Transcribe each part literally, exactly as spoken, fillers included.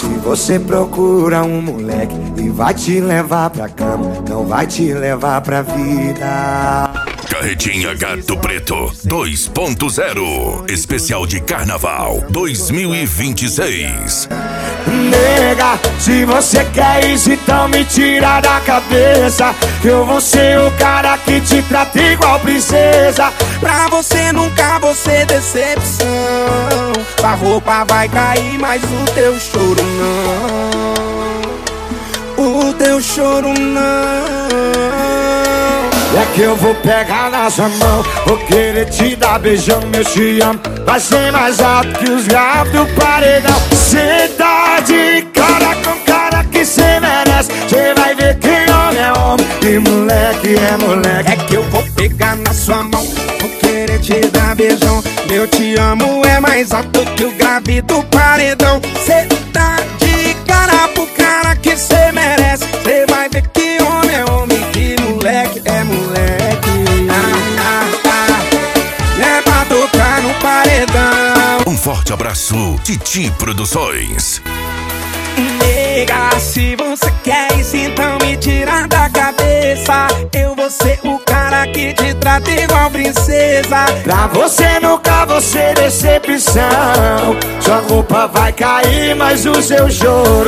Se você procura um moleque e vai te levar pra cama, não vai te levar pra vida. Carretinha Gato Preto dois ponto zero, especial de Carnaval dois mil e vinte e seis. Nega, se você quer isso, então me tira da cabeça. Eu vou ser o cara que te trata igual princesa. Pra você nunca vou ser decepção. A roupa vai cair, mas o teu choro não. O teu choro não. É que eu vou pegar na sua mão, vou querer te dar beijão, meu te amo. Vai ser mais alto que os graves do paredão. Cê tá de cara com cara que cê merece. Cê vai ver que homem é homem e moleque é moleque. É que eu vou pegar na sua mão, vou querer te dar beijão. Meu te amo é mais alto que o grave do paredão. Cê tá de cara pro cara que cê merece. Cê vai ver que homem é homem e moleque é moleque. Ah, ah, ah. É pra tocar no paredão. Um forte abraço, Titi Produções. Nega, se você quer isso, então me tira da cabeça. Eu vou ser o cara que te trata igual princesa. Pra você nunca vou ser decepção. Sua roupa vai cair, mas o seu choro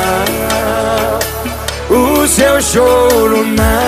não. O seu choro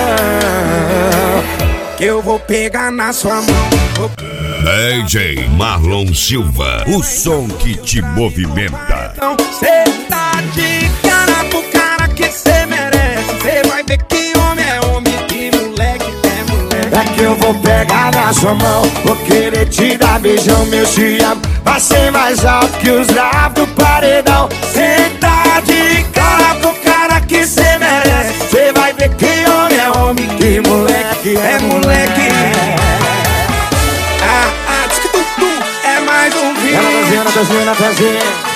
não. Que eu vou pegar na sua mão. D J Marlon Silva, o som que te movimenta. Então cê tá de cara pro cara que cê merece. Cê vai ver que homem é homem e moleque é moleque. É que eu vou pegar na sua mão, vou querer te dar beijão, meu te amo. Vai ser mais alto que os graves do paredão. Cê tá de cara pro cara que cê merece. Cê vai ver que homem é homem e moleque é moleque. Ah, ah, diz que tu, tu é mais um vídeo. Ela fazendo, fazendo, fazendo.